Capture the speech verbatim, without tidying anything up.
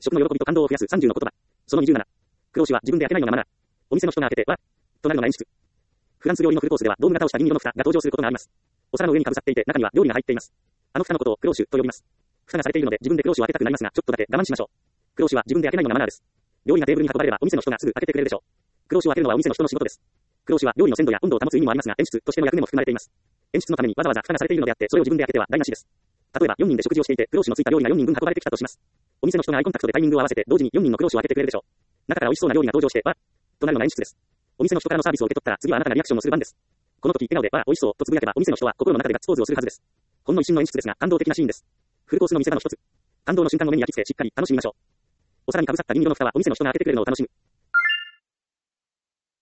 食の喜びと感動を増やすさんじゅうの言葉。そのにじゅうなな。黒紙は自分で開けないのがマナー。お店の人が開けて、わとなるのが演出。フランス料理のフルコースではドーム型をした銀色の蓋が登場することがあります。お皿の上にかぶさっていて中には料理が入っています。あの蓋のことを黒酒と呼びます。蓋がされているので自分で黒酒を開けたくなりますが、ちょっとだけ我慢しましょう。黒酒は自分で開けないのがマナーです。料理がテーブルに運ばれればお店の人がすぐ開けてくれるでしょう。黒酒を開けるのはお店の人の仕事です。黒酒は料理の鮮度や温度を保つ意味もありますが、演出としての役目も含まれています。演出のためにわざわざ蓋がされているのであって、それを自分で開けては台無しです。例えばよにんで食事をしていて、黒酒のついた料理がよにんぶん運ばれてきたとします。お店の人がアイコンタクトでタイミングを合わせて同時によにんの黒酒を開けてくれるでしょう。中から美味しそうな料理が登場して、わとなるのが演出です。お店の人からのサービスを受け取ったら次はあなたがリアクションをする番です。この時笑顔でわ美味しそうとつぶやけばお店の人は心の中でガッツポーズをするはずです。ほんの一瞬の演出ですが感動的なシーンです。フルコースの見せ場の一つ。感動の瞬間を目に焼き付けしっかり楽しみましょう。お皿にかぶさった銀色の蓋はお店の人が開けてくれるのを楽しむ。